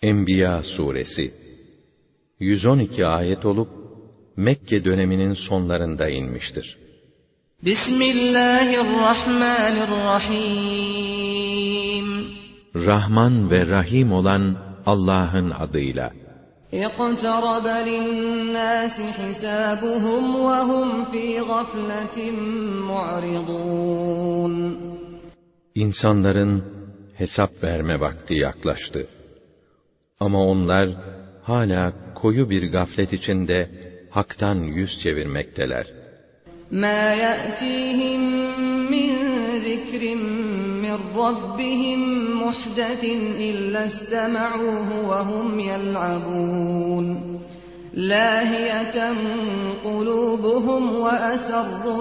Enbiya suresi 112 ayet olup Mekke döneminin sonlarında inmiştir. Bismillahirrahmanirrahim. Rahman ve Rahim olan Allah'ın adıyla. اقْتَرَبَ لِلنَّاسِ حِسَابُهُمْ وَهُمْ فِي غَفْلَةٍ مُعْرِضُونَ. İnsanların hesap verme vakti yaklaştı. Ama onlar hala koyu bir gaflet içinde haktan yüz çevirmekteler. مَا يَأْتِيهِمْ مِنْ ذِكْرٍ مِّنْ رَبِّهِمْ مُحْدَثٍ إِلَّا اسْتَمَعُوهُ وَهُمْ يَلْعَبُونَ لَاهِيَةً قُلُوبُهُمْ وَأَسَرُّوا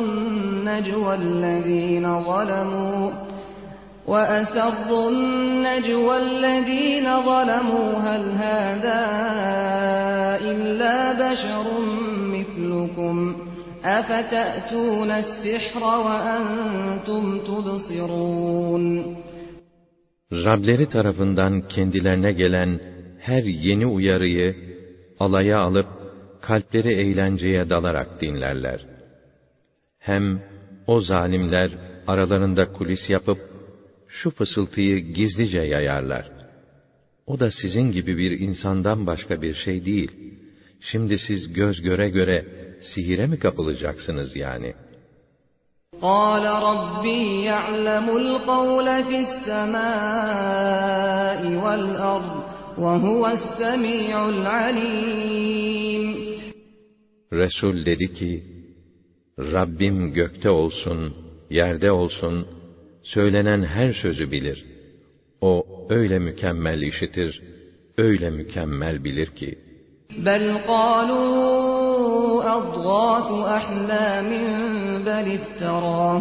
النَّجْوَى الَّذِينَ ظَلَمُوا هَلْ هَذَا إِلَّا بَشَرٌ مِثْلُكُمْ أَفَتَأْتُونَ السِّحْرَ وَأَنْتُمْ تُبْصِرُونَ. Rableri tarafından kendilerine gelen her yeni uyarıyı alaya alıp kalpleri eğlenceye dalarak dinlerler. Hem o zalimler aralarında kulis yapıp şu fısıltıyı gizlice yayarlar. O da sizin gibi bir insandan başka bir şey değil. Şimdi siz göz göre göre sihire mi kapılacaksınız yani? قَالَ رَبِّي يَعْلَمُ الْقَوْلَ فِي السَّمَاءِ وَالْأَرْضِ وَهُوَ السَّمِيعُ الْعَلِيمُ. Resul dedi ki, Rabbim gökte olsun, yerde olsun, söylenen her sözü bilir. O öyle mükemmel işitir, öyle mükemmel bilir ki. بَلْ قَالُوا أَضْغَاثُ أَحْلَامٍ بَلِ افْتَرَاهُ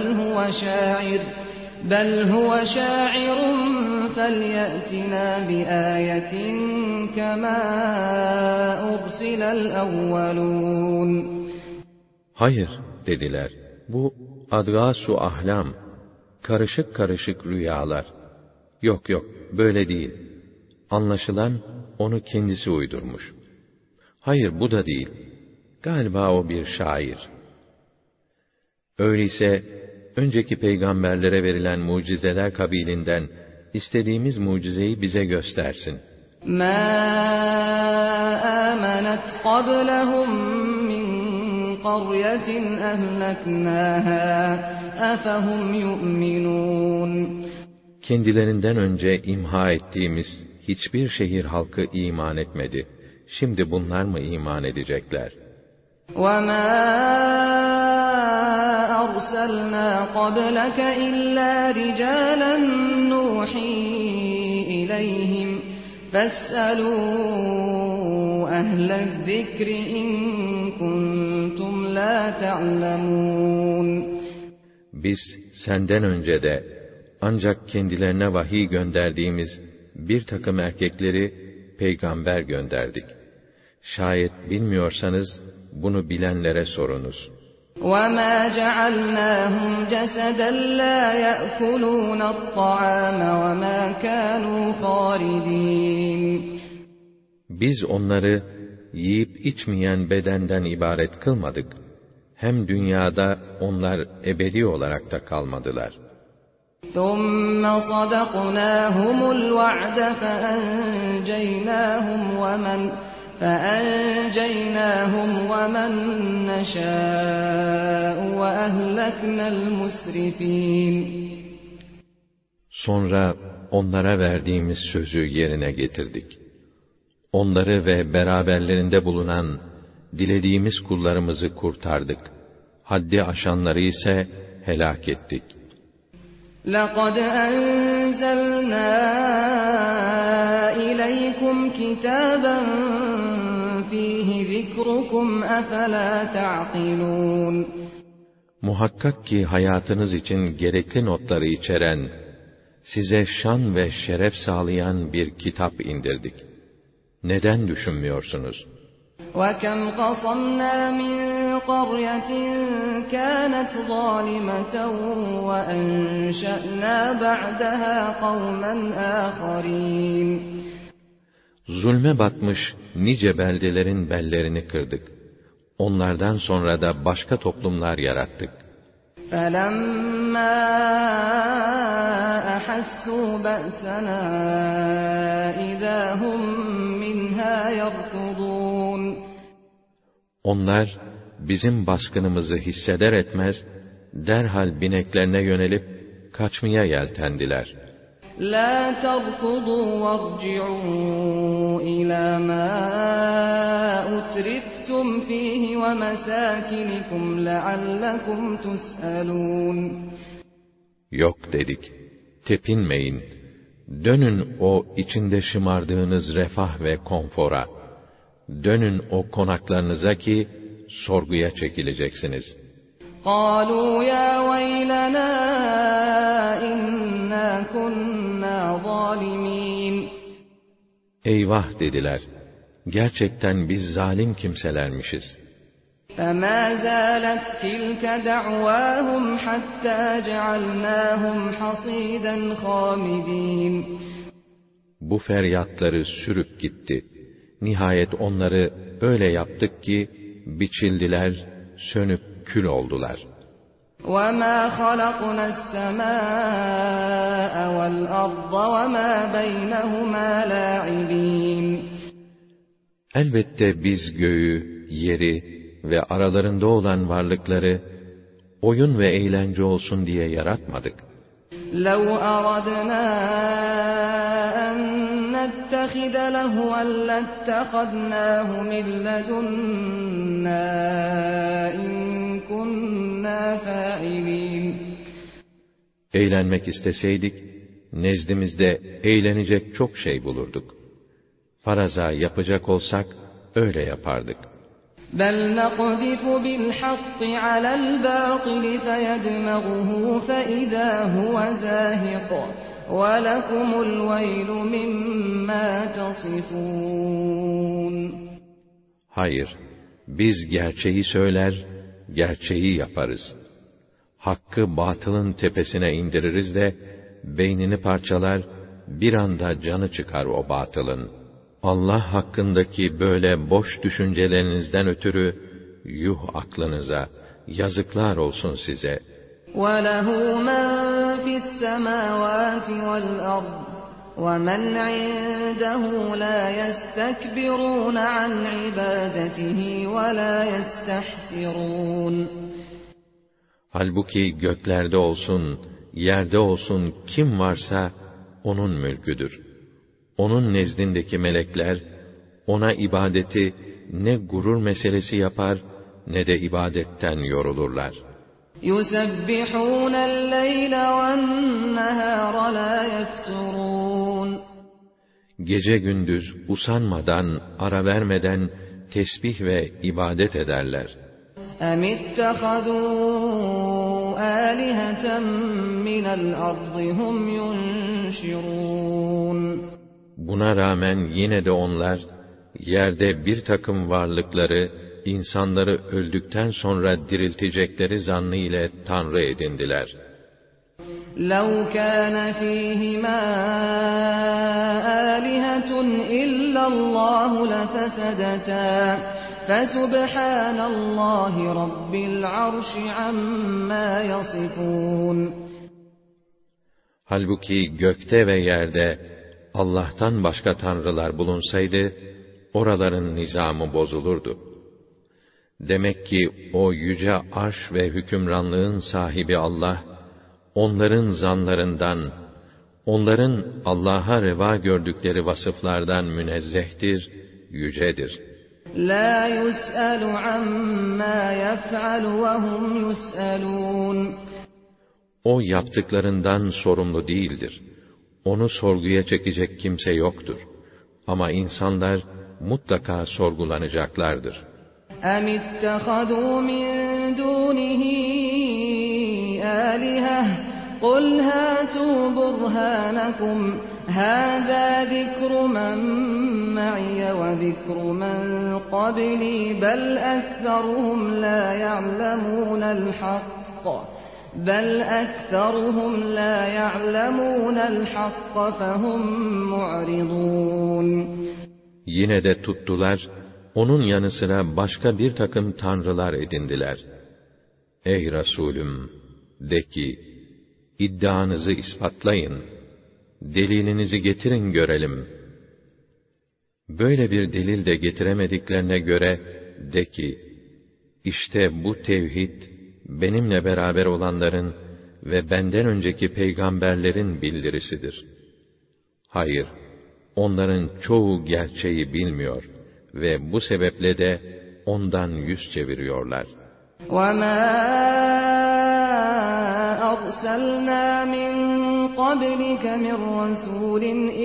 بَلْ هُوَ شَاعِرٌ فَلْيَأْتِنَا بِآيَةٍ كَمَا أُرْسِلَ الْأَوَّلُونَ. Hayır dediler, bu adgâs-u ahlam, karışık karışık rüyalar. Yok böyle değil. Anlaşılan onu kendisi uydurmuş. Hayır bu da değil. Galiba o bir şair. Öyleyse önceki peygamberlere verilen mucizeler kabilinden istediğimiz mucizeyi bize göstersin. مَا آمَنَتْ قَبْلَهُمْ مِنْ قَرْيَةٍ أَهْلَكْنَاهَا أَفَهُمْ يُؤْمِنُونَ. Kendilerinden önce imha ettiğimiz hiçbir şehir halkı iman etmedi. Şimdi bunlar mı iman edecekler? وَمَا أَرْسَلْنَا قَبْلَكَ إِلَّا رِجَالًا نُوحِي إِلَيْهِمْ فَاسْأَلُوا أَهْلَ الذِّكْرِ إِن كُنتُمْ لَا تَعْلَمُونَ. Biz senden önce de ancak kendilerine vahiy gönderdiğimiz bir takım erkekleri peygamber gönderdik. Şayet bilmiyorsanız bunu bilenlere sorunuz. وَمَا جَعَلْنَاهُمْ جَسَدًا لَا يَأْكُلُونَ الطَّعَامَ وَمَا كَانُوا خَالِدِينَ. Biz onları yiyip içmeyen bedenden ibaret kılmadık. Hem dünyada onlar ebedi olarak da kalmadılar. ثُمَّ صَدَقْنَاهُمُ الْوَعْدَ فَأَنْجَيْنَاهُمْ وَمَنْ نَشَاءُ وَأَهْلَكْنَا الْمُسْرِفِينَ. Sonra onlara verdiğimiz sözü yerine getirdik. Onları ve beraberlerinde bulunan dilediğimiz kullarımızı kurtardık. Haddi aşanları ise helak ettik. لَقَدْ أَنزَلْنَا إِلَيْكُمْ كِتَابًا فِيهِ ذِكْرُكُمْ أَفَلَا تَعْقِلُونَ. Muhakkak ki hayatınız için gerekli notları içeren, size şan ve şeref sağlayan bir kitap indirdik. Neden düşünmüyorsunuz? وَكَمْ قَصَمْنَا مِنْ قَرْيَةٍ كَانَتْ ظَالِمَةً وَأَنْشَأْنَا بَعْدَهَا قَوْمًا آخَرِينَ. Zulme batmış nice beldelerin bellerini kırdık. Onlardan sonra da başka toplumlar yarattık. فَلَمَّا أَحَسُّوا بَأْسَنَا إِذَا هُمْ مِنْهَا يَرْكُضُونَ Onlar bizim baskınımızı hisseder etmez derhal bineklerine yönelip kaçmaya yeltendiler. لَا تَرْكُضُوا وَارْجِعُوا إِلَى مَا أُتْرِفْتُمْ فِيهِ وَمَسَاكِنِكُمْ لَعَلَّكُمْ تُسْأَلُونَ Yok dedik, tepinmeyin, dönün o içinde şımardığınız refah ve konfora, dönün o konaklarınıza ki sorguya çekileceksiniz. قَالُوا يَا وَيْلَنَا إِنَّا كُنَّا ظَالِمِينَ Eyvah dediler, gerçekten biz zalim kimselermişiz. فَمَا زَالَتْ تِلْكَ دَعْوَاهُمْ حَتَّى جَعَلْنَاهُمْ حَصِيدًا خَامِدِينَ Bu feryatları sürüp gitti. Nihayet onları öyle yaptık ki biçildiler, sönüp kül oldular. وَمَا خَلَقْنَا السَّمَاءَ وَالْأَرْضَ وَمَا بَيْنَهُمَا لَاعِبِينَ Elbette biz göğü, yeri ve aralarında olan varlıkları oyun ve eğlence olsun diye yaratmadık. لَوْ أَرَدْنَا أَن نَّتَّخِذَ لَهْوًا لَّاتَّخَذْنَاهُ مِن لَّدُنَّا إِن كُنَّا فَاعِلِينَ Eğlenmek isteseydik, nezdimizde eğlenecek çok şey bulurduk. Faraza yapacak olsak, öyle yapardık. بَلْ نَقْذِفُ بِالْحَقِّ عَلَى الْبَاطِلِ فَيَدْمَغُهُ فَإِذَا هُوَ زَاهِقٌ وَلَكُمُ الْوَيْلُ مِمَّا تَصِفُونَ Hayır, biz gerçeği söyler, gerçeği yaparız. Hakkı batılın tepesine indiririz de, beynini parçalar, bir anda canı çıkar o batılın. Allah hakkındaki böyle boş düşüncelerinizden ötürü, yuh aklınıza, yazıklar olsun size. وَلَهُ مَنْ فِي السَّمَاوَاتِ وَالْأَرْضِ وَمَنْ عِنْدَهُ لَا يَسْتَكْبِرُونَ عَنْ عِبَادَتِهِ وَلَا يَسْتَحْسِرُونَ Halbuki göklerde olsun, yerde olsun kim varsa onun mülküdür. Onun nezdindeki melekler, ona ibadeti ne gurur meselesi yapar, ne de ibadetten yorulurlar. يُسَبِّحُونَ اللَّيْلَ وَالنَّهَارَ لَا يَفْتُرُونَ Gece gündüz usanmadan, ara vermeden tesbih ve ibadet ederler. أَمِ اتَّخَذُوا آلِهَةً مِّنَ الْأَرْضِ هُمْ يُنْشِرُونَ Buna rağmen yine de onlar, yerde bir takım varlıkları, insanları öldükten sonra diriltecekleri zannı ile Tanrı edindiler. لَوْ كَانَ فِيهِمَا آلِهَةٌ إِلَّا اللَّهُ لَفَسَدَتَا فَسُبْحَانَ اللَّهِ رَبِّ الْعَرْشِ عَمَّا يَصِفُونَ Halbuki gökte ve yerde Allah'tan başka tanrılar bulunsaydı, oraların nizamı bozulurdu. Demek ki o yüce arş ve hükümranlığın sahibi Allah, onların zanlarından, onların Allah'a reva gördükleri vasıflardan münezzehtir, yücedir. لَا يُسْأَلُ عَمَّا يَفْعَلُ وَهُمْ يُسْأَلُونَ O yaptıklarından sorumlu değildir. Onu sorguya çekecek kimse yoktur. Ama insanlar mutlaka sorgulanacaklardır. أَمِ اتَّخَذُوا مِن دُونِهِ آلِهَةً قُلْ هَاتُوا بُرْهَانَكُمْ هَٰذَا ذِكْرُ مَن مَّعِيَ وَذِكْرُ مَن قَبْلِي بَلْ أَكْثَرُهُمْ لَا يَعْلَمُونَ الْحَقَّ فَهُمْ مُعْرِضُونَ Yine de tuttular, onun yanı sıra başka bir takım tanrılar edindiler. Ey Resulüm! De ki, iddianızı ispatlayın, delilinizi getirin görelim. Böyle bir delil de getiremediklerine göre, de ki, İşte bu tevhid, benimle beraber olanların ve benden önceki peygamberlerin bildirisidir. Hayır, onların çoğu gerçeği bilmiyor ve bu sebeple de ondan yüz çeviriyorlar. وَمَا أَرْسَلْنَا مِنْ قَبْلِكَ مِنْ رَسُولٍ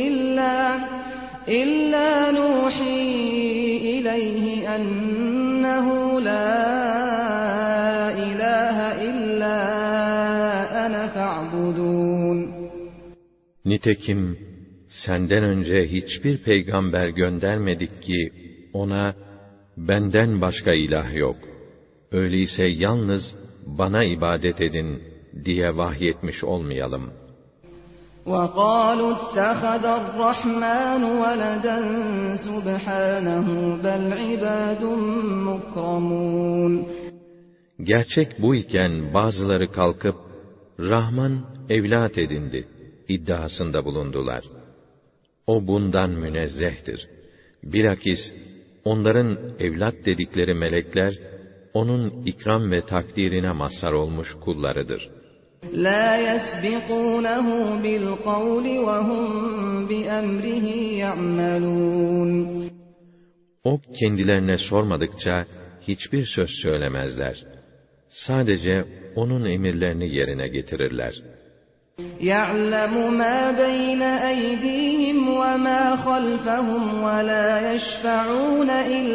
إِلَّا نُوحِي إِلَيْهِ أَنَّهُ لَا إِلَٰهَ إِلَّا أَنَا فَاعْبُدُونِ. Nitekim senden önce hiçbir peygamber göndermedik ki ona benden başka ilah yok, öyleyse yalnız bana ibadet edin diye vahyetmiş olmayalım. وَقَالُوا اتَّخَذَ الرَّحْمَنُ وَلَدًا سُبْحَانَهُ بَلْ عِبَادٌ مُكْرَمُونَ. Gerçek bu iken bazıları kalkıp Rahman evlat edindi iddiasında bulundular. O bundan münezzehtir. Bilakis onların evlat dedikleri melekler onun ikram ve takdirine mazhar olmuş kullarıdır. لَا يَسْبِقُونَهُ بِالْقَوْلِ وَهُمْ بِأَمْرِهِ يَعْمَلُونَ. O kendilerine sormadıkça hiçbir söz söylemezler. Sadece onun emirlerini yerine getirirler. يَعْلَمُ مَا بَيْنَ أَيْدِيهِمْ وَمَا خَلْفَهُمْ وَلَا يَشْفَعُونَ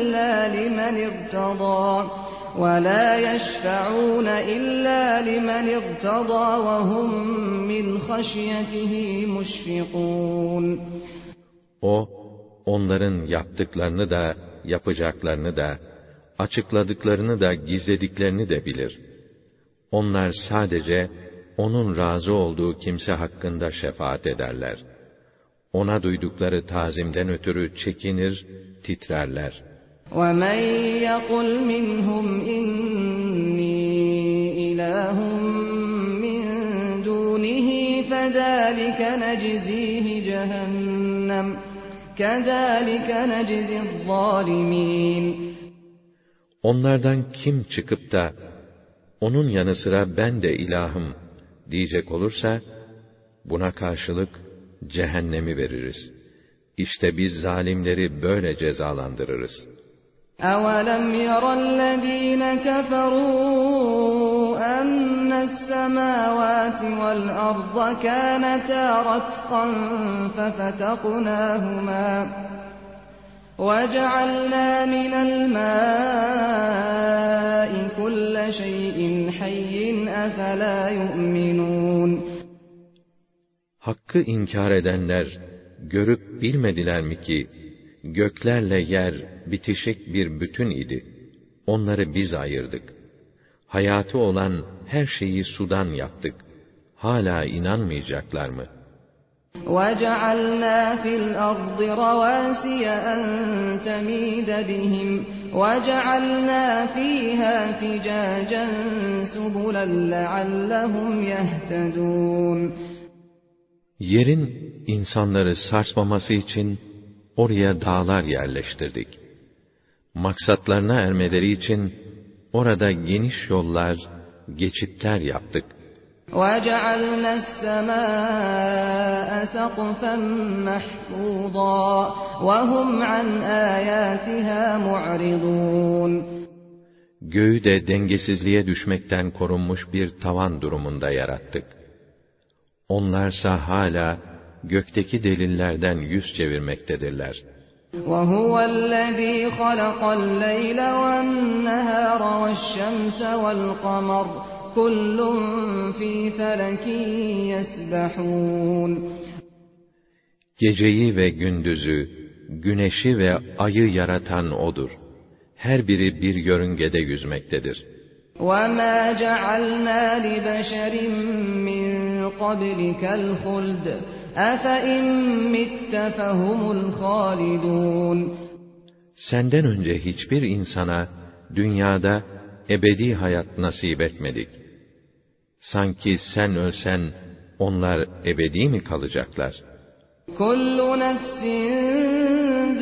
إِلَّا لِمَنِ ارْتَضَى وَهُمْ مِنْ خَشْيَتِهِ مُشْفِقُونَ. O, onların yaptıklarını da, yapacaklarını da, açıkladıklarını da, gizlediklerini de bilir. Onlar sadece, onun razı olduğu kimse hakkında şefaat ederler. Ona duydukları tazimden ötürü çekinir, titrerler. وَمَنْ يَقُلْ مِنْهُمْ إِنِّي إِلَٰهٌ مِّن دُونِهِ فَذَٰلِكَ نَجْزِيهِ جَهَنَّمَ كَذَٰلِكَ نَجْزِي الظَّالِمِينَ. Onlardan kim çıkıp da, onun yanı sıra ben de ilahım diyecek olursa, buna karşılık cehennemi veririz. İşte biz zalimleri böyle cezalandırırız. أَوَلَمْ يَرَ الَّذ۪ينَ كَفَرُوا أَنَّ السَّمَاوَاتِ وَالْأَرْضَ كَانَتَا رَتْقًا فَفَتَقْنَاهُمَا وَجَعَلْنَا مِنَ الْمَاءِ كُلَّ شَيْءٍ حَيٍّ أَفَلَا يُؤْمِنُونَ. Hakkı inkar edenler, görüp bilmediler mi ki, göklerle yer bitişik bir bütün idi. Onları biz ayırdık. Hayatı olan her şeyi sudan yaptık. Hala inanmayacaklar mı? وَجَعَلْنَا فِي الْأَرْضِ رَوَاسِيَ أَن تَمِيدَ بِهِمْ وَجَعَلْنَا فِيهَا فِجَاجًا سُبُلًا لَعَلَّهُمْ يَهْتَدُونَ. Yerin insanları sarsmaması için oraya dağlar yerleştirdik. Maksatlarına ermeleri için orada geniş yollar, geçitler yaptık. وَجَعَلْنَا السَّمَاءَ سَقْفًا مَحْفُوظًا وَهُمْ عَنْ آيَاتِهَا مُعْرِضُونَ. Göğü de dengesizliğe düşmekten korunmuş bir tavan durumunda yarattık. Onlarsa hala gökteki delillerden yüz çevirmektedirler. وَهُوَ الَّذ۪ي خَلَقَ اللَّيْلَ وَالنَّهَارَ وَالشَّمْسَ وَالْقَمَرَ كُلٌّ ف۪ي فَلَكٍ يَسْبَحُونَ. Geceyi ve gündüzü, güneşi ve ayı yaratan O'dur. Her biri bir yörüngede yüzmektedir. وَمَا جَعَلْنَا لِبَشَرٍ مِّن قَبْلِكَ الْخُلْدَ أَفَإِن مِّتَّ فَهُمُ الْخَالِدُونَ. Senden önce hiçbir insana dünyada ebedi hayat nasip etmedik. Sanki sen ölsen onlar ebedi mi kalacaklar? Kullu nefsin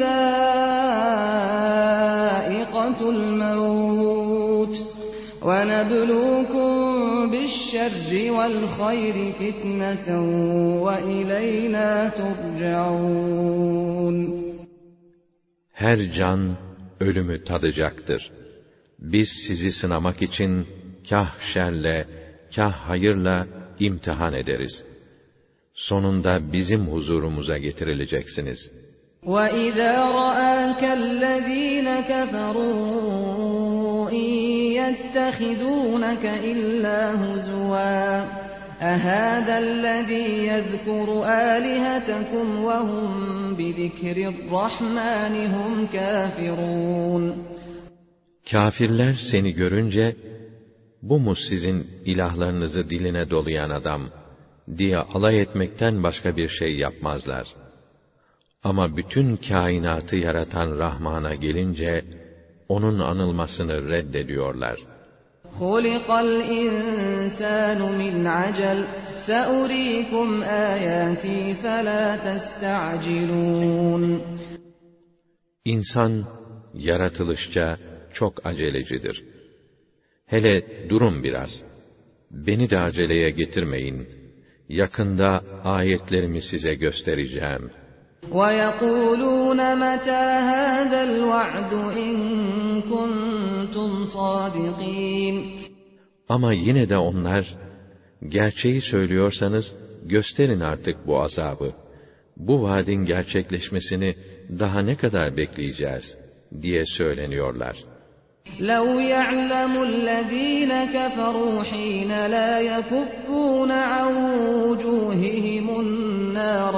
zâikatul mevt ve neblukum bişşerri vel hayri fitneten ve ileynâ turcaun. Her can ölümü tadacaktır. Biz sizi sınamak için kâh şerle, kâh hayırla imtihan ederiz. Sonunda bizim huzurumuza getirileceksiniz. وَإِذَا رَآكَ الَّذ۪ينَ كَفَرُوا اِنْ يَتَّخِذُونَكَ إِلَّا هُزُوًا أَهَذَا الَّذ۪ي يَذْكُرُ آلِهَتَكُمْ وَهُمْ بِذِكْرِ الرَّحْمَنِ هُمْ كَافِرُونَ. Kâfirler seni görünce, bu mu sizin ilahlarınızı diline dolayan adam diye alay etmekten başka bir şey yapmazlar. Ama bütün kainatı yaratan Rahman'a gelince, onun anılmasını reddediyorlar. خُلِقَ الْإِنْسَانُ مِنْ عَجَلٍ سَأُرِيكُمْ آيَاتِي فَلَا تَسْتَعْجِلُونَ. İnsan, yaratılışça çok acelecidir. Hele durun biraz, beni de aceleye getirmeyin, yakında ayetlerimi size göstereceğim. وَيَقُولُونَ مَتَى هَذَا الْوَعْدُ إِن كُنتُمْ صَادِقِينَ. Ama yine de onlar, gerçeği söylüyorsanız gösterin artık bu azabı. Bu vaadin gerçekleşmesini daha ne kadar bekleyeceğiz diye söyleniyorlar. لَوْ يَعْلَمُ الَّذ۪ينَ كَفَرُوا حِينَ لَا يَكُفُّونَ عَنْ وُجُوهِهِمُ النَّارَ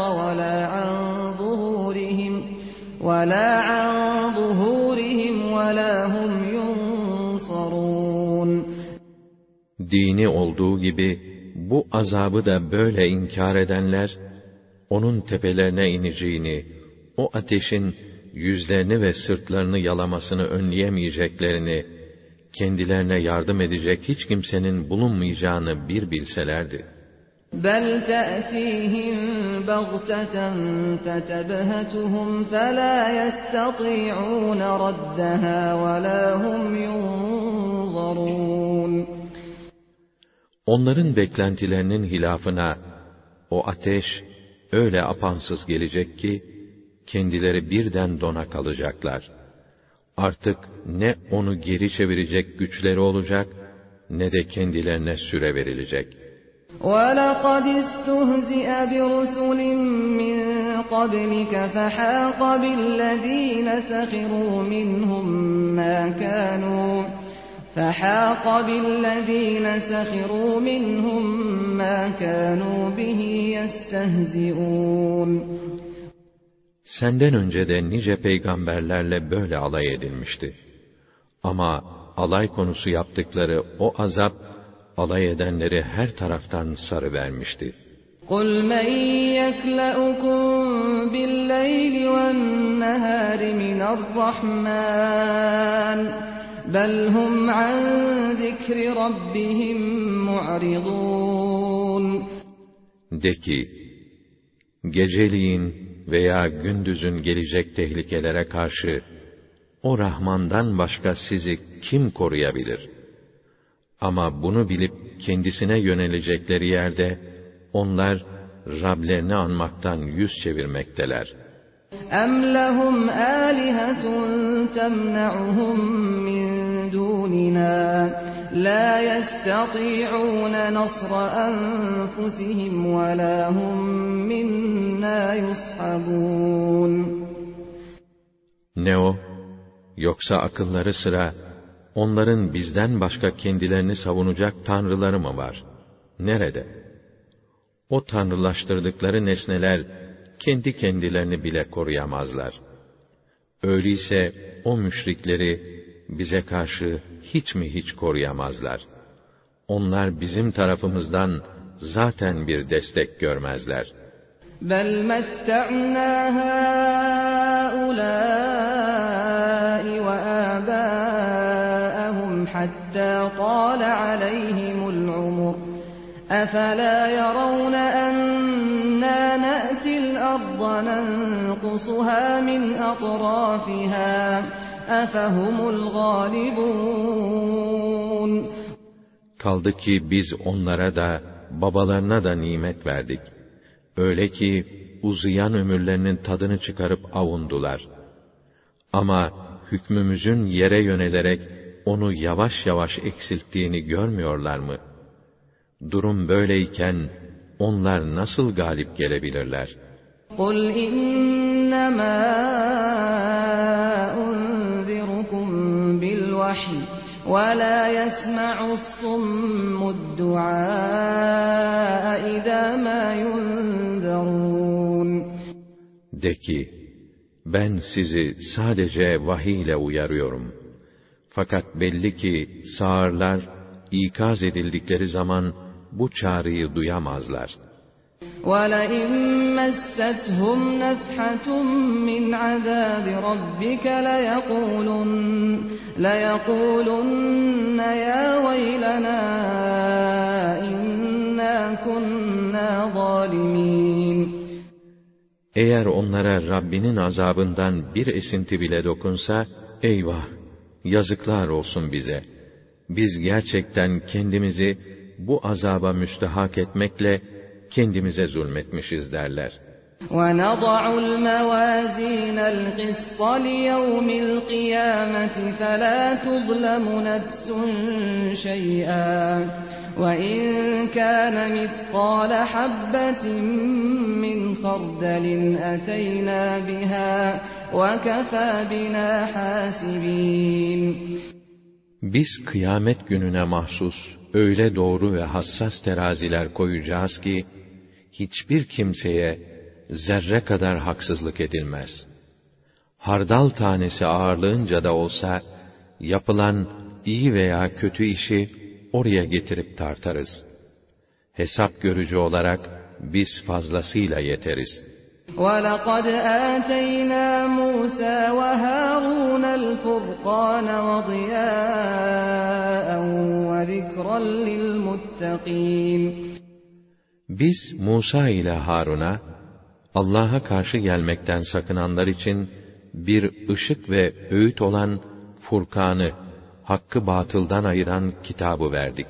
وَلَا عَنْ ظُهُورِهِمْ وَلَا هُمْ يُنْصَرُونَ. Dini olduğu gibi bu azabı da böyle inkar edenler, onun tepelerine ineceğini, o ateşin yüzlerini ve sırtlarını yalamasını önleyemeyeceklerini, kendilerine yardım edecek hiç kimsenin bulunmayacağını bir bilselerdi. بَلْ تَأْتِيهِمْ بَغْتَةً فَتَبْهَتُهُمْ فَلَا يَسْتَطِيعُونَ رَدَّهَا وَلَا هُمْ يُنْظَرُونَ. Onların beklentilerinin hilafına, o ateş öyle apansız gelecek ki, kendileri birden dona kalacaklar. Artık ne onu geri çevirecek güçleri olacak, ne de kendilerine süre verilecek. وَلَقَدِ اسْتُهْزِئَ بِرُسُلٍ مِّن قَبْلِكَ فَحَاقَ بِالَّذ۪ينَ سَخِرُوا مِنْهُمْ مَا كَانُوا بِهِ يَسْتَهْزِئُونَ. Senden önce de nice peygamberlerle böyle alay edilmişti. Ama alay konusu yaptıkları o azap, alay edenleri her taraftan sarıvermişti. قُلْ مَنْ يَكْلَؤُكُمْ بِاللَّيْلِ وَالنَّهَارِ مِنَ الرَّحْمَنِ بَلْ هُمْ عَنْ ذِكْرِ رَبِّهِمْ مُعْرِضُونَ. De ki, geceliğin veya gündüzün gelecek tehlikelere karşı, o Rahman'dan başka sizi kim koruyabilir? Ama bunu bilip kendisine yönelecekleri yerde, onlar Rablerini anmaktan yüz çevirmekteler. اَمْ لَهُمْ آلِهَةٌ تَمْنَعُهُمْ مِنْ دُونِنَا لَا يَسْتَطِيعُونَ نَصْرَ أَنْفُسِهِمْ وَلَا هُمْ مِنَّا يُصْحَبُونَ. Ne o? Yoksa akılları sıra, onların bizden başka kendilerini savunacak tanrıları mı var? Nerede? O tanrılaştırdıkları nesneler, kendi kendilerini bile koruyamazlar. Öyleyse o müşrikleri bize karşı hiç mi hiç koruyamazlar? Onlar bizim tarafımızdan zaten bir destek görmezler. بَلْ مَتَّعْنَا هَٰؤُلَاءِ حتى طال عليهم العمر أفلا يرون أنا نأتي الأرض ننقصها من أطرافها أفهم الغالبون. Kaldı ki biz onlara da babalarına da nimet verdik. Öyle ki uzayan ömürlerinin tadını çıkarıp avundular. Ama hükmümüzün yere yönelerek onu yavaş yavaş eksilttiğini görmüyorlar mı? Durum böyleyken onlar nasıl galip gelebilirler? قُلْ إِنَّمَا أُنذِرُكُم بِالْوَحْيِ وَلَا يَسْمَعُ الصُّمُّ الدُّعَاءَ إِذَا مَا يُنذَرُونَ. De ki, ben sizi sadece vahiy ile uyarıyorum. Fakat belli ki sağırlar, ikaz edildikleri zaman bu çağrıyı duyamazlar. وَلَئِن مَّسَّتْهُمْ نَفْحَةٌ مِّنْ عَذَابِ رَبِّكَ لَيَقُولُنَّ يَا وَيْلَنَا إِنَّا كُنَّا ظَالِمِينَ. Eğer onlara Rabbinin azabından bir esinti bile dokunsa, eyvah, yazıklar olsun bize. Biz gerçekten kendimizi bu azaba müstehak etmekle kendimize zulmetmişiz derler. وَنَضَعُ الْمَوَازِينَ الْقِسْطَ لِيَوْمِ الْقِيَامَةِ فَلَا تُظْلَمُ نَفْسٌ شَيْئًا وَإِنْ كَانَ مِثْقَالَ حَبَّةٍ مِّنْ خَرْدَلٍ أَتَيْنَا بِهَا وَكَفَى بِنَا حَاسِبِينَ. Biz kıyamet gününe mahsus öyle doğru ve hassas teraziler koyacağız ki, hiçbir kimseye zerre kadar haksızlık edilmez. Hardal tanesi ağırlığınca da olsa, yapılan iyi veya kötü işi oraya getirip tartarız. Hesap görücü olarak biz fazlasıyla yeteriz. وَلَقَدْ آتَيْنَا مُوسَى وَهَارُونَ الْفُرْقَانَ وَضِيَاءً وَذِكْرًا لِلْمُتَّقِينَ. Biz Musa ile Harun'a, Allah'a karşı gelmekten sakınanlar için bir ışık ve öğüt olan Furkan'ı, hakkı batıldan ayıran kitabı verdik.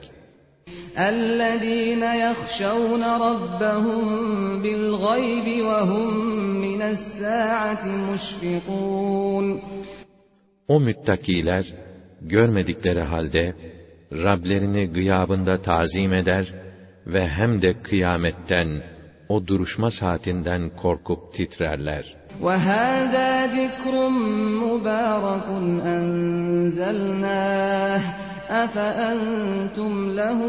اَلَّذ۪ينَ يَخْشَوْنَ رَبَّهُمْ بِالْغَيْبِ وَهُمْ مِنَ السَّاعَةِ مُشْفِقُونَ. O müttakiler, görmedikleri halde, Rablerini gıyabında tazim eder ve hem de kıyametten, o duruşma saatinden korkup titrerler. وَهَذَا ذِكْرٌ مُبَارَكٌ أَنزَلْنَاهُ أَفَأَنْتُمْ لَهُ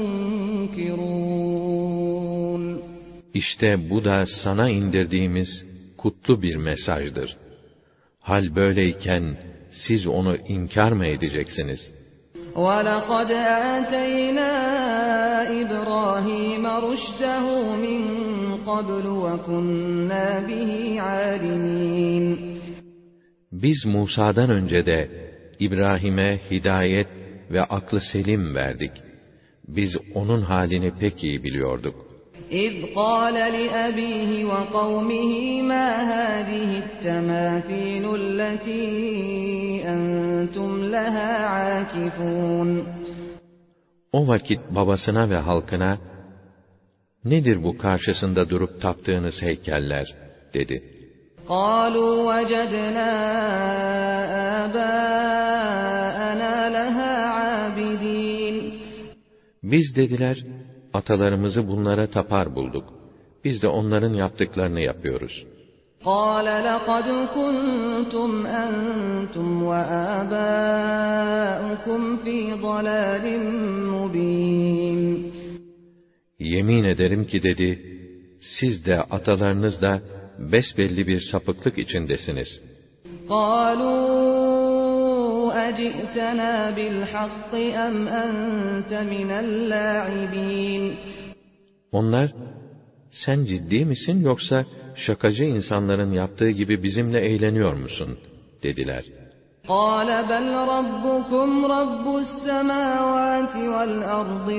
مُنْكِرُونَ. İşte bu da sana indirdiğimiz kutlu bir mesajdır. Hal böyleyken siz onu inkar mı edeceksiniz? وَلَقَدْ آتَيْنَا إِبْرَاهِيمَ رُشْدَهُ مِنْ قَبْلُ وَكُنَّا بِهِ عَالِمِينَ. Biz Musa'dan önce de İbrahim'e hidayet ve aklı selim verdik. Biz onun halini pek iyi biliyorduk. إِذْ قَالَ لِأَبِيهِ وَقَوْمِهِ مَا هَذِهِ التَّمَاثِيلُ الَّتِي أَنْتُمْ لَهَا عَاكِفُونَ. O vakit babasına ve halkına, nedir bu karşısında durup taptığınız heykeller, dedi. قَالُوا وَجَدْنَا آبَاءَنَا لَهَا عَابِدِينَ. Biz dediler, atalarımızı bunlara tapar bulduk. Biz de onların yaptıklarını yapıyoruz. قَالَ لَقَدْ كُنْتُمْ أَنْتُمْ وَآبَاؤُكُمْ فِي ضَلَالٍ مُبِينٍ. Yemin ederim ki dedi, siz de atalarınız da besbelli bir sapıklık içindesiniz. قَالُوا أَجِئْتَنَا بِالْحَقِّ أَمْ أَنْتَ مِنَ اللَّاعِبِينَ. Onlar, sen ciddi misin yoksa şakacı insanların yaptığı gibi bizimle eğleniyor musun? Dediler. قال بل ربكم رب السماوات والأرض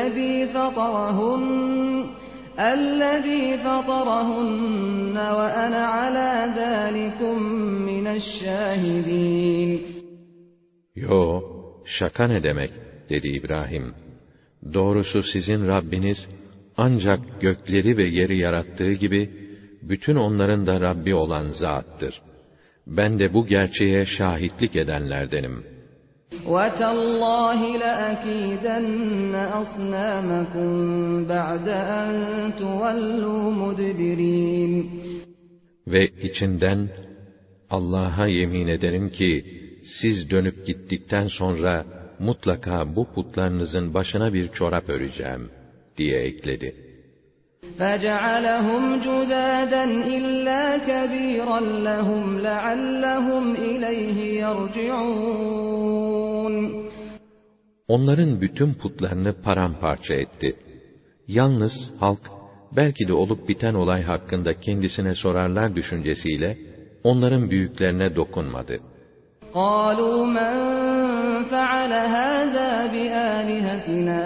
الذي فطرهن وأنا على ذلكم من الشاهدين. Yo, şaka ne demek, dedi İbrahim. Doğrusu sizin Rabbiniz ancak gökleri ve yeri yarattığı gibi bütün onların da Rabbi olan zattır. Ben de bu gerçeğe şahitlik edenlerdenim. وَتَاللّٰهِ لَأَكِيدَنَّ أَصْنَامَكُمْ بَعْدَ أَنْ تُوَلُّوا مُدْبِرِينَ. Ve içinden Allah'a yemin ederim ki siz dönüp gittikten sonra mutlaka bu putlarınızın başına bir çorap öreceğim diye ekledi. فَجَعَلَهُمْ جُذَاذًا إِلَّا كَبِيرًا لَهُمْ لَعَلَّهُمْ إِلَيْهِ يَرْجِعُونَ. Onların bütün putlarını paramparça etti. Yalnız halk, belki de olup biten olay hakkında kendisine sorarlar düşüncesiyle, onların büyüklerine dokunmadı. قَالُوا مَنْ فَعَلَ هَذَا بِآلِهَتِنَا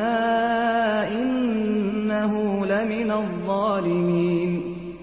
إِنَّهُ لَمِنَ الظَّالِمِينَ.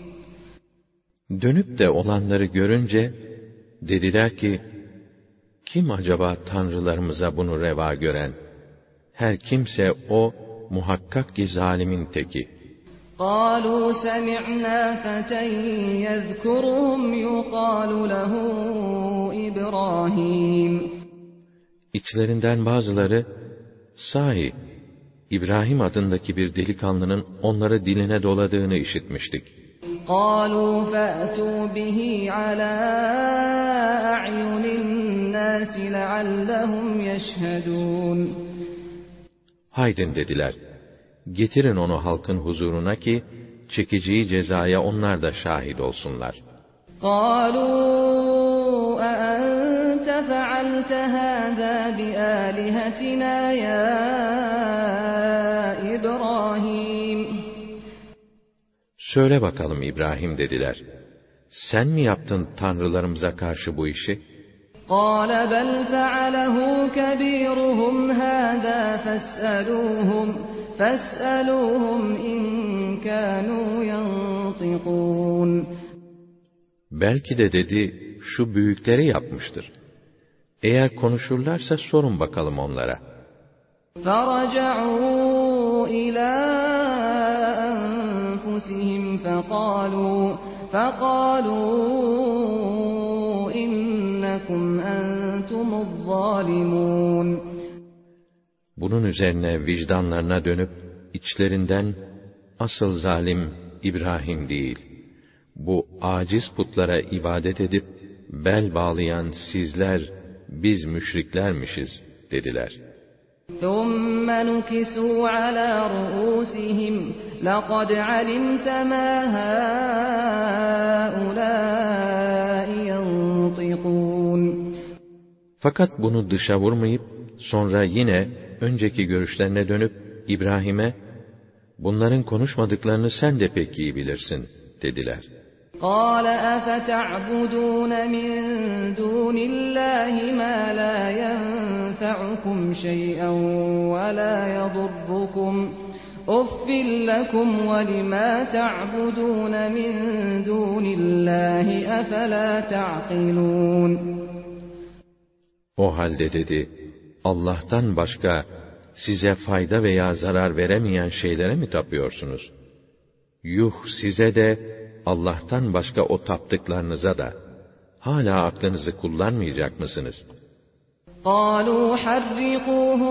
Dönüp de olanları görünce, dediler ki, kim acaba tanrılarımıza bunu reva gören? Her kimse o, muhakkak ki zalimin teki. قَالُوا سَمِعْنَا فَتًى يَذْكُرُهُمْ يُقَالُ لَهُ إِبْرَاهِيمُ. İçlerinden bazıları, sahi, İbrahim adındaki bir delikanlının onları diline doladığını işitmiştik. قَالُوا فَأْتُوا بِهِ عَلَى أَعْيُنِ النَّاسِ لَعَلَّهُمْ يَشْهَدُونَ. Haydin dediler, getirin onu halkın huzuruna ki, çekeceği cezaya onlar da şahit olsunlar. قَالُوا أَأَنْتَ فَعَلْتَ هَذَا بِآلِهَتِنَا يَا إِبْرَاهِيمُ. Söyle bakalım İbrahim dediler, sen mi yaptın tanrılarımıza karşı bu işi? قَالَ بَلْ فَعَلَهُ كَبِيرُهُمْ هَذَا فَاسْأَلُوهُمْ إِنْ كَانُوا يَنْطِقُونَ. Belki de dedi, şu büyükleri yapmıştır. Eğer konuşurlarsa sorun bakalım onlara. فَرَجَعُوا إِلَى أَنفُسِهِمْ فَقَالُوا إِنَّكُمْ أَنْتُمُ الظَّالِمُونَ. Bunun üzerine vicdanlarına dönüp, içlerinden, asıl zalim İbrahim değil, bu aciz putlara ibadet edip, bel bağlayan sizler, biz müşriklermişiz, dediler. ثُمَّ نُكِسُوا عَلَى رُؤُوسِهِمْ لَقَدْ عَلِمْتَ مَا هَؤُلَاءِ يَنْطِقُونَ. Fakat bunu dışa vurmayıp, sonra yine önceki görüşlerine dönüp, İbrahim'e, bunların konuşmadıklarını sen de pek iyi bilirsin, dediler. قَالَ أَفَتَعْبُدُونَ مِنْ دُونِ اللّٰهِ مَا لَا يَنْفَعُكُمْ شَيْئًا وَلَا يَضُرُّكُمْ أُفٍّ لَكُمْ وَلِمَا تَعْبُدُونَ مِنْ دُونِ اللّٰهِ أَفَلَا تَعْقِلُونَ. O halde dedi, Allah'tan başka size fayda veya zarar veremeyen şeylere mi tapıyorsunuz? Yuh size de, Allah'tan başka o taptıklarınıza da, hala aklınızı kullanmayacak mısınız? قَالُوا حَرِّقُوهُ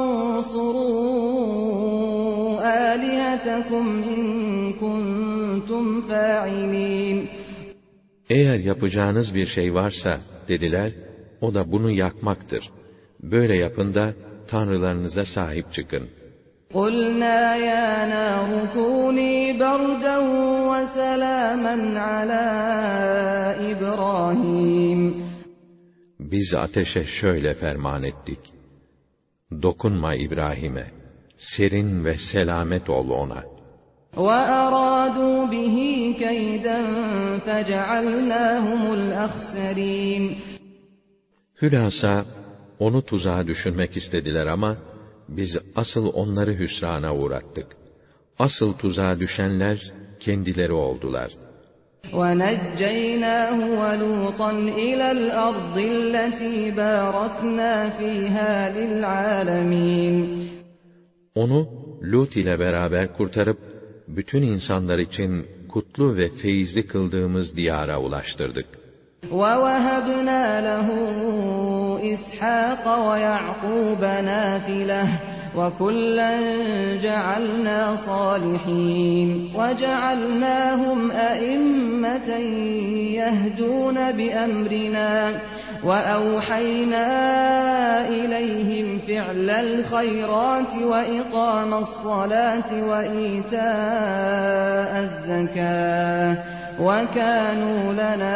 وَانصُرُوا آلِهَتَكُمْ إِن كُنتُمْ فَاعِلِينَ. Eğer yapacağınız bir şey varsa, dediler, o da bunu yakmaktır. Böyle yapın da, tanrılarınıza sahip çıkın. قُلْنَا يَا نَارُ كُونِي بَرْدًا وَسَلَامًا عَلَى إِبْرَاهِيمَ. Biz ateşe şöyle ferman ettik. Dokunma İbrahim'e, serin ve selamet ol ona. وَأَرَادُوا بِهِ كَيْدًا فَجَعَلْنَاهُمُ الْأَخْسَرِينَ. Hülasa onu tuzağa düşürmek istediler ama biz asıl onları hüsrana uğrattık. Asıl tuzağa düşenler kendileri oldular. وَنَجَّيْنَاهُ وَلُوطًا إِلَى الْأَرْضِ الَّتِي بَارَكْنَا فِيهَا لِلْعَالَمِينَ. Onu Lut ile beraber kurtarıp bütün insanlar için kutlu ve feyizli kıldığımız diyara ulaştırdık. وَوَهَبْنَا لَهُ إِسْحَاقَ وَيَعْقُوبَ نَافِلَةً وَكُلًّا جَعَلْنَا صَالِحِينَ وَجَعَلْنَاهُمْ أَئِمَّةً يَهْدُونَ بِأَمْرِنَا وَأَوْحَيْنَا إِلَيْهِمْ فِعْلَ الْخَيْرَاتِ وَإِقَامَ الصَّلَاةِ وَإِيتَاءَ الزَّكَاةِ وَكَانُوا لَنَا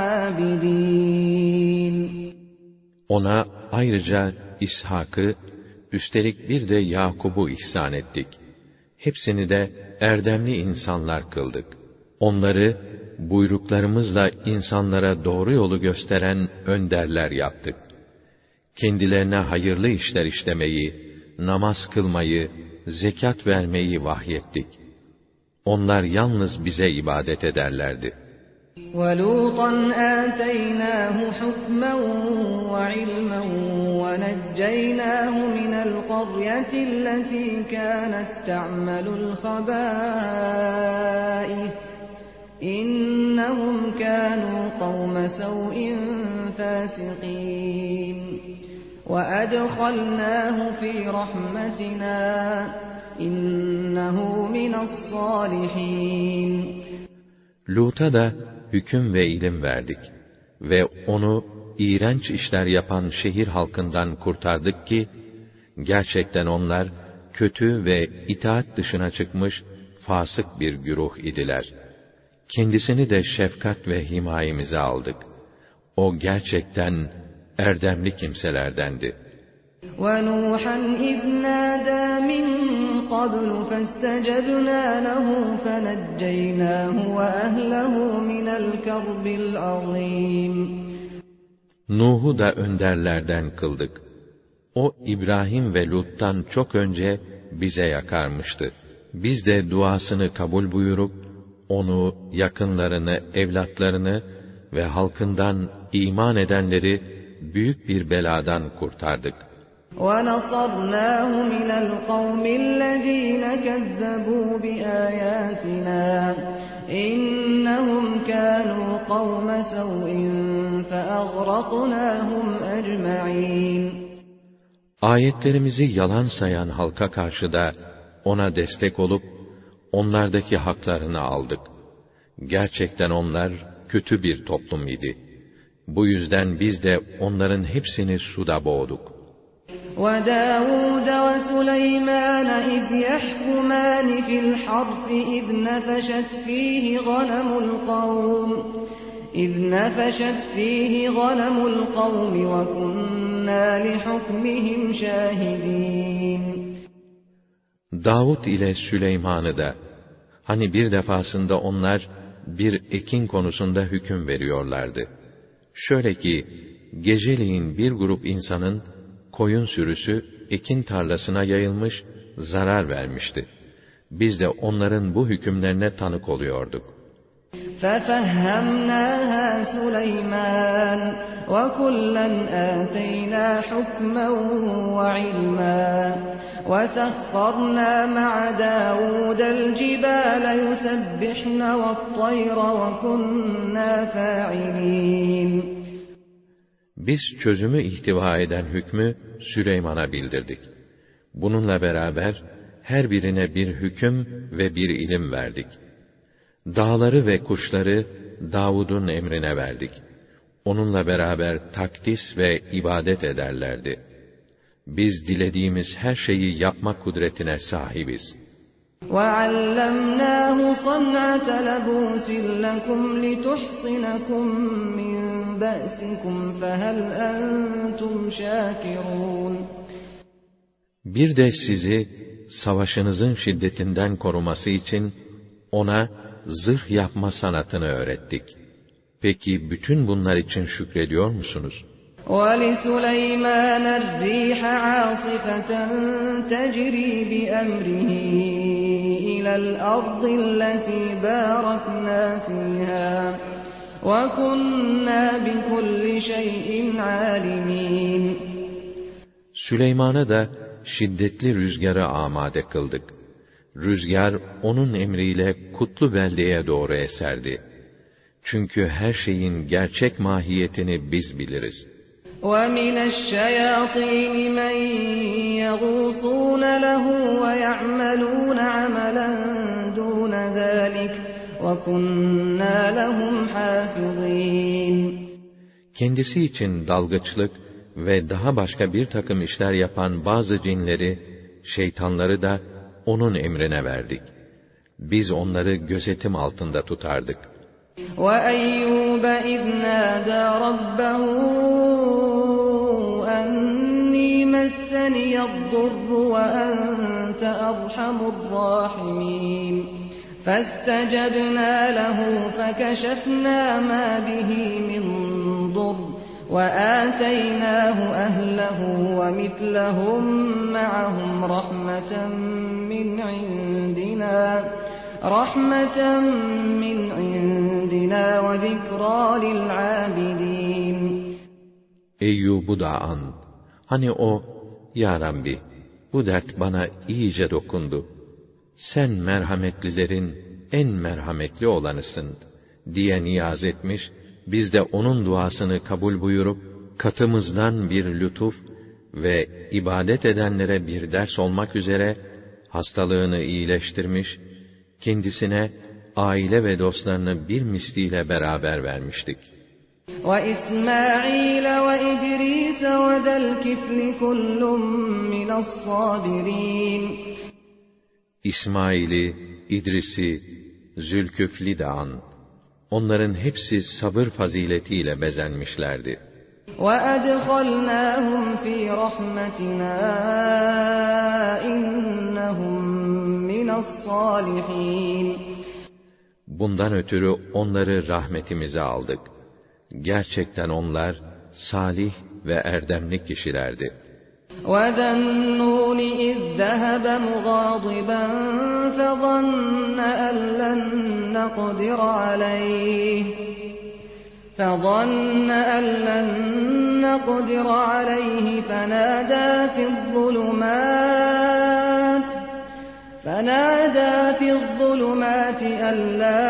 عَابِدِينَ. Ona ayrıca İshak'ı, üstelik bir de Yakub'u ihsan ettik. Hepsini de erdemli insanlar kıldık. Onları buyruklarımızla insanlara doğru yolu gösteren önderler yaptık. Kendilerine hayırlı işler işlemeyi, namaz kılmayı, zekat vermeyi vahyettik. Onlar yalnız bize ibadet ederlerdi. وَلُوطًا آتَيْنَاهُ حُكْمًا وَعِلْمًا وَنَجَّيْنَاهُ مِنَ الْقَرْيَةِ الَّتِي كَانَتْ تَعْمَلُ الْخَبَائِثَ إِنَّهُمْ كَانُوا قَوْمَ سَوْءٍ فَاسِقِينَ وَأَدْخَلْنَاهُ فِي رَحْمَتِنَا إِنَّهُ مِنَ الصَّالِحِينَ. Lut'a da hüküm ve ilim verdik ve onu iğrenç işler yapan şehir halkından kurtardık ki, gerçekten onlar kötü ve itaat dışına çıkmış fasık bir güruh idiler. Kendisini de şefkat ve himayemize aldık. O gerçekten erdemli kimselerdendi. وَنُوحًا إِذْ نَادَى مِن قَبْلُ فَاسْتَجَبْنَا لَهُ فَنَجَّيْنَاهُ وَأَهْلَهُ مِنَ الْكَرْبِ الْعَظِيمِ. Nuh'u da önderlerden kıldık. O İbrahim ve Lut'tan çok önce bize yakarmıştı. Biz de duasını kabul buyurup onu, yakınlarını, evlatlarını ve halkından iman edenleri büyük bir beladan kurtardık. وَنَصَرْنَاهُ مِنَ الْقَوْمِ الَّذ۪ينَ كَذَّبُوا بِآيَاتِنَا إِنَّهُمْ كَانُوا قَوْمَ سَوْءٍ فَأَغْرَقْنَاهُمْ أَجْمَعِينَ. Ayetlerimizi yalan sayan halka karşı da ona destek olup onlardaki haklarını aldık. Gerçekten onlar kötü bir toplum idi. Bu yüzden biz de onların hepsini suda boğduk. وَدَاوُودَ وَسُلَيْمَانَ إِذْ يَحْكُمَانِ فِي الْحَرْثِ إِذْ نَفَشَتْ فِيهِ غَنَمُ الْقَوْمِ وَكُنَّا لِحُكْمِهِمْ شَاهِدِينَ. Davud ile Süleyman'ı da, hani bir defasında onlar bir ekin konusunda hüküm veriyorlardı. Şöyle ki, geceleyin bir grup insanın koyun sürüsü ekin tarlasına yayılmış, zarar vermişti. Biz de onların bu hükümlerine tanık oluyorduk. فَفَهَّمْنَاهَا سُلَيْمَانَ وَكُلًّا آتَيْنَا حُكْمًا وَعِلْمًا وَسَخَّرْنَا مَعَ دَاوُودَ الْجِبَالَ يُسَبِّحْنَ وَالطَّيْرَ وَكُنَّا فَاعِلِينَ. Biz çözümü ihtiva eden hükmü Süleyman'a bildirdik. Bununla beraber her birine bir hüküm ve bir ilim verdik. Dağları ve kuşları Davud'un emrine verdik. Onunla beraber takdis ve ibadet ederlerdi. Biz dilediğimiz her şeyi yapma kudretine sahibiz. وَعَلَّمْنَاهُ صَنْعَةَ لَبُوسٍ لَكُمْ لِتُحْصِنَكُمْ مِنْ بَأْسِكُمْ فَهَلْ أَنْتُمْ شَاكِرُونَ. Bir de sizi savaşınızın şiddetinden koruması için ona zırh yapma sanatını öğrettik. Peki bütün bunlar için şükrediyor musunuz? وَلِسُلَيْمَانَ الرِّيحَ عَاصِفَةً تَجْرِي بِأَمْرِهِ إِلَى الْأَرْضِ الَّتِي بَارَكْنَا فِيهَا وَكُنَّا بِكُلِّ شَيْءٍ عَالِمِينَ. Süleyman'a da şiddetli rüzgarı amade kıldık. Rüzgar onun emriyle kutlu beldeye doğru eserdi. Çünkü her şeyin gerçek mahiyetini biz biliriz. وَمِنَ الشَّيَاطِينِ مَن يَغُوصُونَ لَهُ وَيَعْمَلُونَ عَمَلًا دُونَ ذَلِكَ وَكُنَّا لَهُمْ حَافِظِينَ. Kendisi için dalgıçlık ve daha başka bir takım işler yapan bazı cinleri, şeytanları da onun emrine verdik. Biz onları gözetim altında tutardık. وَأَيُّوبَ إِذْ نَادَى رَبَّهُ أَنِّي مَسَّنِيَ الضُّرُّ وَأَنْتَ أَرْحَمُ الرَّاحِمِينَ فَاسْتَجَبْنَا لَهُ فَكَشَفْنَا مَا بِهِ مِنْ ضُرٍّ وَآتَيْنَاهُ أَهْلَهُ وَمِثْلَهُمْ مَعَهُمْ رَحْمَةً مِّنْ عِنْدِنَا وَذِكْرَى لِلْعَابِدِينَ. Eyyub'u da an. Hani o, Ya Rabbi, bu dert bana iyice dokundu. Sen merhametlilerin en merhametli olanısın diye niyaz etmiş, biz de onun duasını kabul buyurup, katımızdan bir lütuf ve ibadet edenlere bir ders olmak üzere hastalığını iyileştirmiş, kendisine aile ve dostlarını bir misliyle beraber vermiştik. وَإِسْمَاعِيلَ وَإِدْرِيسَ وَذَا الْكِفْلِ كُلٌّ مِّنَ الصَّابِرِينَ. İsmail'i, İdris'i, Zülküfl'i de an. Onların hepsi sabır faziletiyle bezenmişlerdi. وَأَدْخَلْنَاهُمْ فِي رَحْمَتِنَا إِنَّهُمْ مِنَ الصَّالِحِينَ. Bundan ötürü onları rahmetimize aldık. Gerçekten onlar salih ve erdemli kişilerdi. وَذَا النُّونِ إِذ ذَّهَبَ مُغَاضِبًا فَظَنَّ أَن لَّن نَّقْدِرَ عَلَيْهِ فَنَادَىٰ فِي الظُّلُمَاتِ أَن لَّا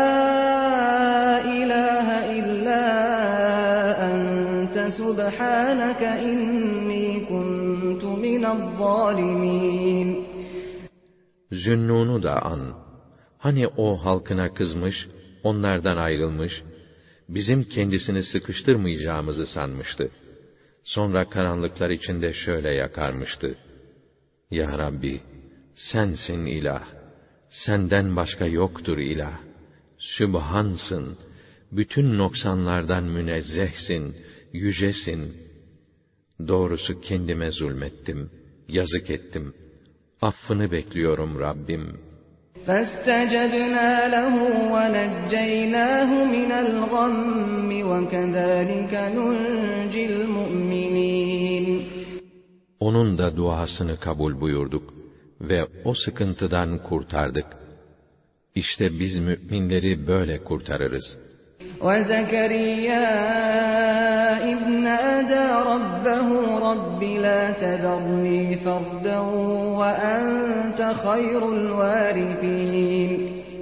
إِلَٰهَ إِلَّا أَنتَ سُبْحَانَكَ إِنِّي كُنتُ مِنَ الظَّالِمِينَ. Zünnûn'u da an. Hani o halkına kızmış, onlardan ayrılmış, bizim kendisini sıkıştırmayacağımızı sanmıştı. Sonra karanlıklar içinde şöyle yakarmıştı: Ya Rabbi, sensin ilah, senden başka yoktur ilah, Sübhansın, bütün noksanlardan münezzehsin, yücesin. Doğrusu kendime zulmettim, yazık ettim, affını bekliyorum Rabbim. فَاسْتَجَبْنَا لَهُ وَنَجَّيْنَاهُ مِنَ الْغَمِّ وَكَذَٰلِكَ نُنْجِي الْمُؤْمِنِينَ. Onun da duasını kabul buyurduk ve o sıkıntıdan kurtardık. İşte biz müminleri böyle kurtarırız. وَزَكَرِيَّا إِذْ نَادَىٰ رَبَّهُ رَبِّ لَا تَذَرْنِي فَرْدًا وَأَنْتَ خَيْرُ الْوَارِثِينَ.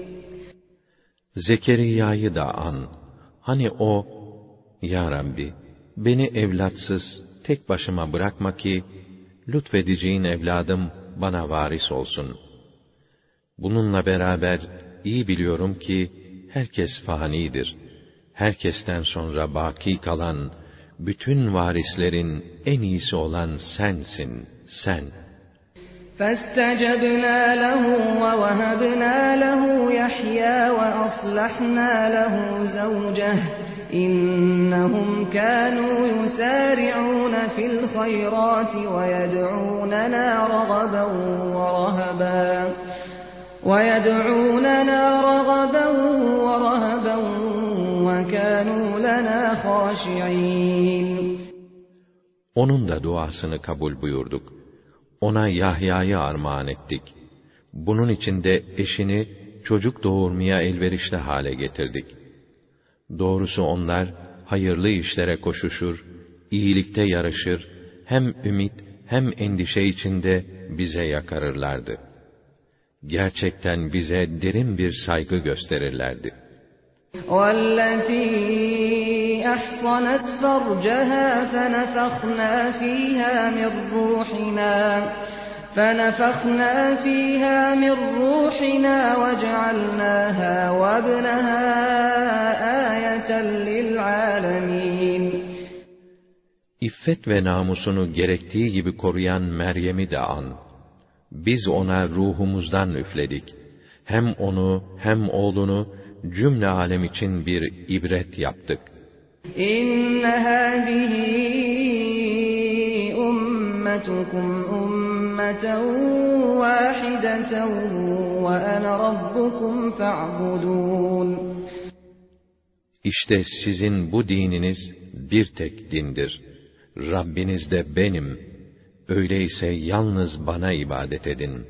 Zekeriya'yı da an. Hani o, Ya Rabbi, beni evlatsız, tek başıma bırakma ki, lütfedeceğin evladım bana varis olsun. Bununla beraber iyi biliyorum ki, herkes fanidir. Herkesten sonra baki kalan, bütün varislerin en iyisi olan sensin, sen. فَاسْتَجَبْنَا لَهُ وَوَهَبْنَا لَهُ يَحْيَىٰ وَأَصْلَحْنَا لَهُ زَوْجَهُ إِنَّهُمْ كَانُوا يُسَارِعُونَ فِي الْخَيْرَاتِ وَيَدْعُونَنَا رَغَبًا وَرَهَبًا وَكَانُوا لَنَا خَاشِعِينَ. Onun da duasını kabul buyurduk. Ona Yahya'yı armağan ettik. Bunun için de eşini çocuk doğurmaya elverişli hale getirdik. Doğrusu onlar hayırlı işlere koşuşur, iyilikte yarışır, hem ümit hem endişe içinde bize yakarırlardı. Gerçekten bize derin bir saygı gösterirlerdi. وَالَّتِي أَحْصَنَتْ فَرْجَهَا فَنَفَخْنَا فِيهَا مِنْ رُوحِنَا وَجَعَلْنَاهَا وَابْنَهَا آيَةً لِلْعَالَمِينَ. İffet ve namusunu gerektiği gibi koruyan Meryem'i de an. Biz ona ruhumuzdan üfledik. Hem onu hem oğlunu cümle alem için bir ibret yaptık. İnne hâzihi ummetukum ummeten vâhideten ve ene rabbukum fa'budûn. İşte sizin bu dininiz bir tek dindir. Rabbiniz de benim. Öyleyse yalnız bana ibadet edin.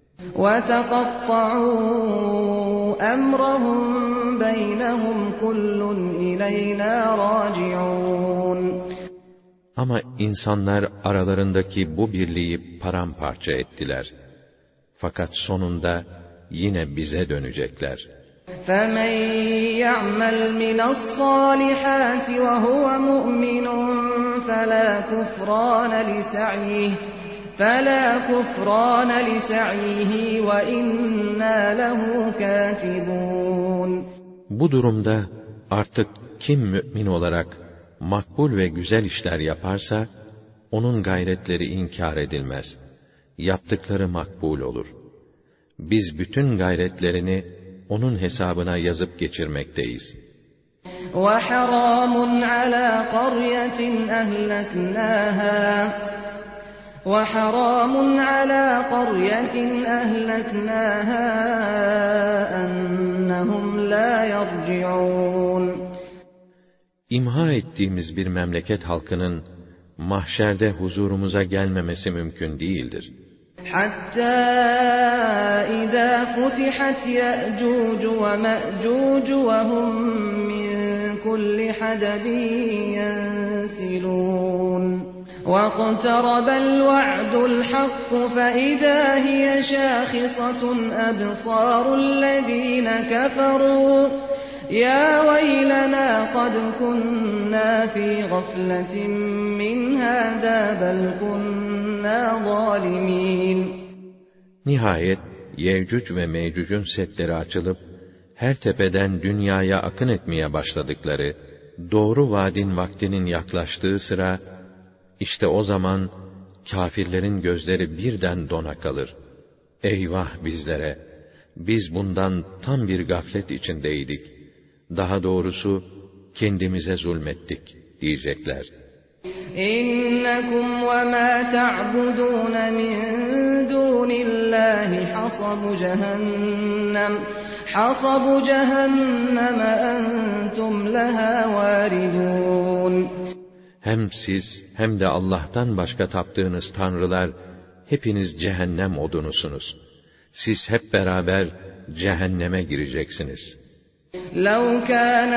وَتَقَطَّعُوا أَمْرَهُمْ بَيْنَهُمْ كُلٌّ إِلَيْنَا رَاجِعُونَ. Ama insanlar aralarındaki bu birliği paramparça ettiler. Fakat sonunda yine bize dönecekler. فَمَنْ يَعْمَلْ مِنَ الصَّالِحَاتِ وَهُوَ مُؤْمِنٌ فَلَا كُفْرَانَ لِسَعْيِهِ وَإِنَّا لَهُ كَاتِبُونَ. Bu durumda artık kim mümin olarak makbul ve güzel işler yaparsa, onun gayretleri inkar edilmez. Yaptıkları makbul olur. Biz bütün gayretlerini onun hesabına yazıp geçirmekteyiz. وَحَرَامٌ عَلَى قَرْيَةٍ أَهْلَكْنَاهَا أَنَّهُمْ لَا يَرْجِعُونَ. İmha ettiğimiz bir memleket halkının mahşerde huzurumuza gelmemesi mümkün değildir. حَتَّى إِذَا فُتِحَتْ يَأْجُوجُ وَمَأْجُوجُ وَهُمْ مِنْ كُلِّ حَدَبٍ يَنْسِلُونَ وَاقْتَرَبَ الْوَعْدُ الْحَقُّ فَإِذَا هِيَ شَاخِصَةٌ أَبْصَارُ الَّذِينَ كَفَرُوا يَا وَيْلَنَا قَدْ كُنَّا فِي غَفْلَةٍ مِّنْ هَذَا بَلْ كُنَّا ظَالِمِينَ. Nihayet Yevcüc ve Mevcüc'ün setleri açılıp her tepeden dünyaya akın etmeye başladıkları doğru vaadin vaktinin yaklaştığı sıra, işte o zaman kâfirlerin gözleri birden dona kalır. Eyvah bizlere! Biz bundan tam bir gaflet içindeydik. Daha doğrusu kendimize zulmettik diyecekler. İnnekum ve ma ta'budun min dunillahi hasabu cehennem entum laha varidun. Hem siz hem de Allah'tan başka taptığınız tanrılar hepiniz cehennem odunusunuz. Siz hep beraber cehenneme gireceksiniz. لَوْ كَانَ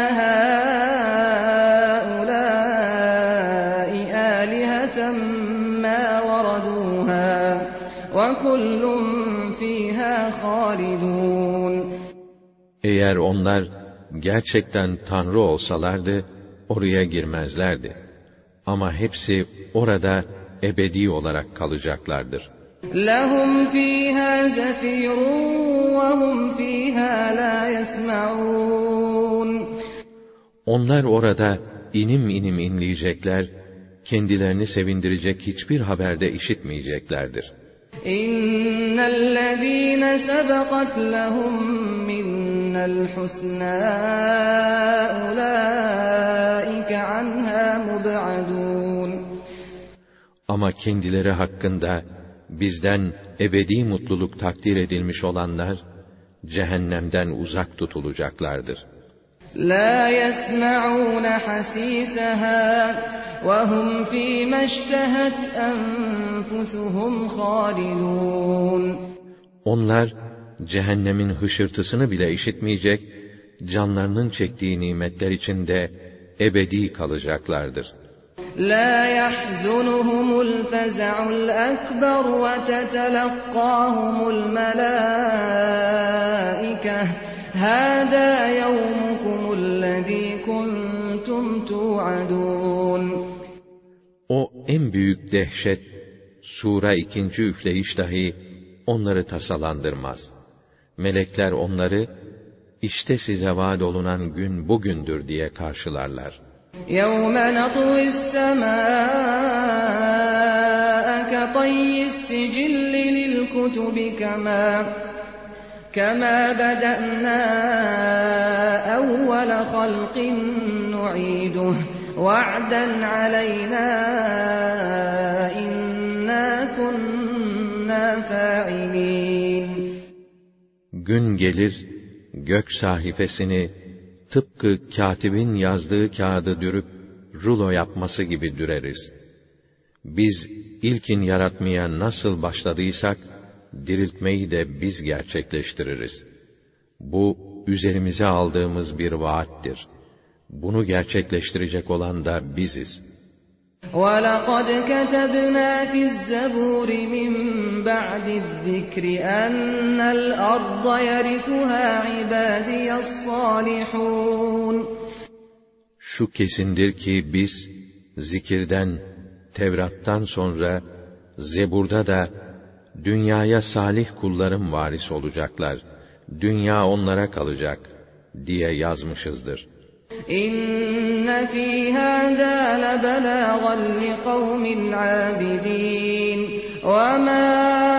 هَؤُلَاءِ آلِهَةً مَا وَرَدُوهَا وَكُلٌّ فِيهَا خَالِدُونَ. Eğer onlar gerçekten tanrı olsalardı, oraya girmezlerdi. Ama hepsi orada ebedi olarak kalacaklardır. لَهُمْ فِيهَا زَفِيرٌ وَهُمْ فِيهَا لَا يَسْمَعُونَ. Onlar orada inim inim inleyecekler, kendilerini sevindirecek hiçbir haberde işitmeyeceklerdir. İnnellezîne sebekat lehum minnel husnâ ulâike anhâ mub'adûn. Ama kendileri hakkında bizden ebedi mutluluk takdir edilmiş olanlar cehennemden uzak tutulacaklardır. لا يسمعون حسيسها وهم فيما اشتهت أنفسهم خالدون. Onlar cehennemin hışırtısını bile işitmeyecek, canlarının çektiği nimetler içinde ebedi kalacaklardır. لا يحزنهم الفزع الأكبر وتتلقاهم الملائكة هذا يومكم الذي كنتم توعدون. O en büyük dehşet, sura 2. üfleyiş dahi onları tasalandırmaz. Melekler onları, işte size vaad olunan gün bugündür diye karşılarlar. يَوْمَ نَطْوِي السَّمَاءَ كَطَيِّ السِّجِلِّ لِلْكُتُبِ كَمَا بَدَأْنَا أَوَّلَ خَلْقٍ نُعِيدُهُ وَعْدًا عَلَيْنَا إِنَّا كُنَّا فَاعِلِينَ. Gün gelir, gök sahifesini tıpkı katibin yazdığı kağıdı dürüp rulo yapması gibi düreriz. Biz ilkin yaratmaya nasıl başladıysak, diriltmeyi de biz gerçekleştiririz. Bu, üzerimize aldığımız bir vaattir. Bunu gerçekleştirecek olan da biziz. وَلَقَدْ كَتَبْنَا فِي الزَّبُورِ مِنْ بَعْدِ الذِّكْرِ أَنَّ الْأَرْضَ يَرِثُهَا عِبَادِيَ الصَّالِحُونَ. Şu kesindir ki biz, zikirden, Tevrat'tan sonra, Zebur'da da, dünyaya salih kullarım varis olacaklar, dünya onlara kalacak, diye yazmışızdır. İnne fî hâzâ lebelâgan liqavmin âbidîn ve mâ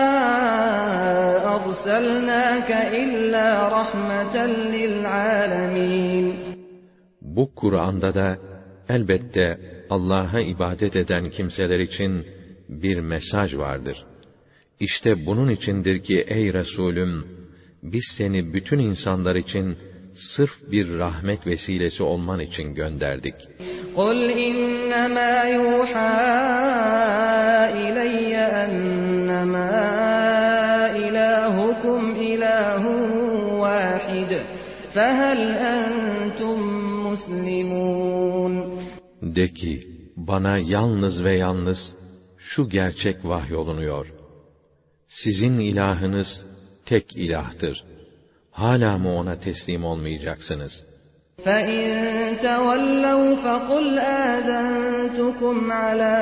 arsalnâke illâ rahmeten lil'âlemîn. Bu Kur'an'da da elbette Allah'a ibadet eden kimseler için bir mesaj vardır. İşte bunun içindir ki ey Resulüm, biz seni bütün insanlar için sırf bir rahmet vesilesi olman için gönderdik. قُلْ إِنَّمَا يُوحَى إِلَيَّ أَنَّمَا إِلَٰهُكُمْ إِلَٰهٌ وَاحِدٌ فَهَلْ أَنْتُمْ مُسْلِمُونَ. De ki, bana yalnız ve yalnız şu gerçek vahyolunuyor. Sizin ilahınız tek ilahtır. Hala mı ona teslim olmayacaksınız? فَإِنْ تَوَلَّوْا فَقُلْ آذَنْتُكُمْ عَلَى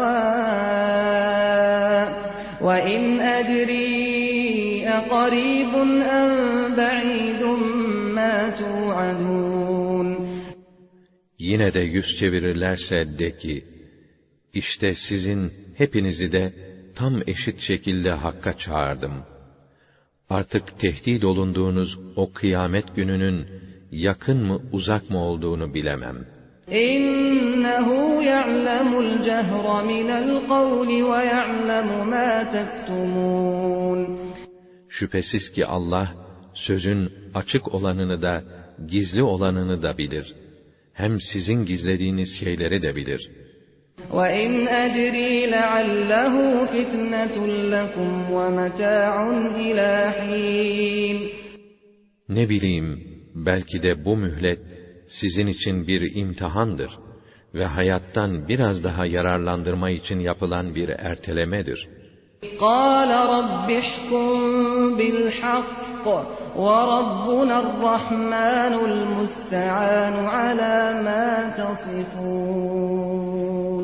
سَوَاءٍ وَإِنْ أَدْرِي أَقَرِيبٌ أَمْ بَعِيدٌ مَا تُوعَدُونَ. Yine de yüz çevirirlerse de ki, işte sizin hepinizi de tam eşit şekilde hakka çağırdım. Artık tehdit olunduğunuz o kıyamet gününün yakın mı uzak mı olduğunu bilemem. İnnehu ya'lemul cehra minel kavli ve ya'lemu ma tektumun. Şüphesiz ki Allah sözün açık olanını da gizli olanını da bilir. Hem sizin gizlediğiniz şeyleri de bilir. وَإِنْ أَدْرِي لَعَلَّهُ فِتْنَةٌ لَكُمْ وَمَتَاعٌ إِلَى حِينٍ. Ne bileyim, belki de bu mühlet sizin için bir imtihandır ve hayattan biraz daha yararlandırma için yapılan bir ertelemedir. قَالَ رَبِّ احْكُم بِالْحَقِّ وَرَبُّنَا الرَّحْمَنُ الْمُسْتَعَانُ عَلَى مَا تَصِفُونَ.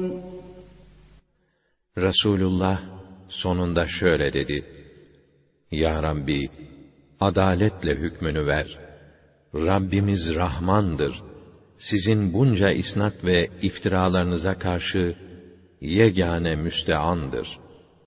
Resulullah sonunda şöyle dedi: Ya Rabbi, adaletle hükmünü ver. Rabbimiz Rahmandır. Sizin bunca isnat ve iftiralarınıza karşı yegane müsteandır.